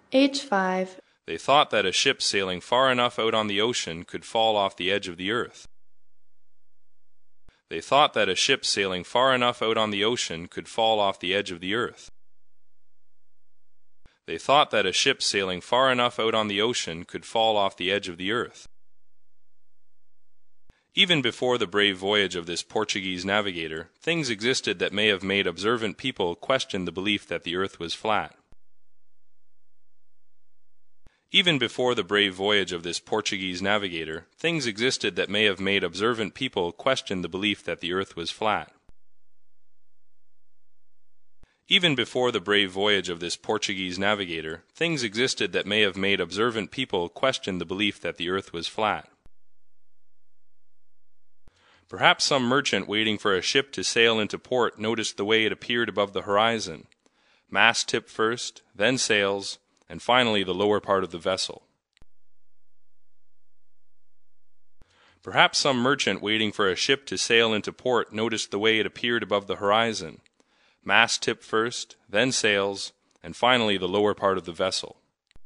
H5. They thought that a ship sailing far enough out on the ocean could fall off the edge of the earth. They thought that a ship sailing far enough out on the ocean could fall off the edge of the earth. They thought that a ship sailing far enough out on the ocean could fall off the edge of the earth. Even before the brave voyage of this Portuguese navigator, things existed that may have made observant people question the belief that the earth was flat. Even before the brave voyage of this Portuguese navigator, things existed that may have made observant people question the belief that the earth was flat. Even before the brave voyage of this Portuguese navigator, things existed that may have made observant people question the belief that the earth was flat. Perhaps some merchant waiting for a ship to sail into port noticed the way it appeared above the horizon. Mast tip first, then sails, and finally the lower part of the vessel. Perhaps some merchant waiting for a ship to sail into port noticed the way it appeared above the horizon. Mast tip first, then sails, and finally the lower part of the vessel.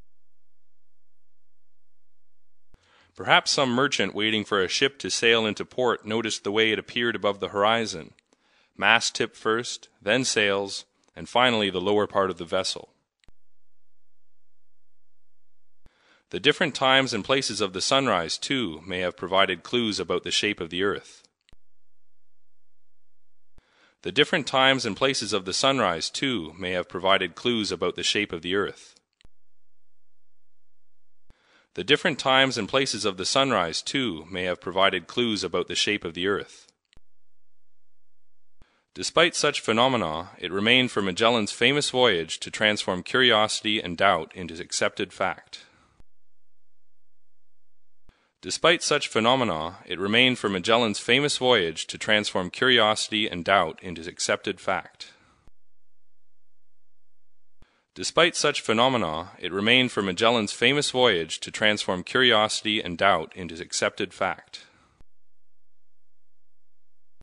Perhaps some merchant waiting for a ship to sail into port noticed the way it appeared above the horizon. Mast tip first, then sails, and finally the lower part of the vessel. The different times and places of the sunrise, too, may have provided clues about the shape of the earth. The different times and places of the sunrise, too, may have provided clues about the shape of the earth. The different times and places of the sunrise, too, may have provided clues about the shape of the earth. Despite such phenomena, it remained for Magellan's famous voyage to transform curiosity and doubt into accepted fact. Despite such phenomena, it remained for Magellan's famous voyage to transform curiosity and doubt into accepted fact. Despite such phenomena, it remained for Magellan's famous voyage to transform curiosity and doubt into accepted fact.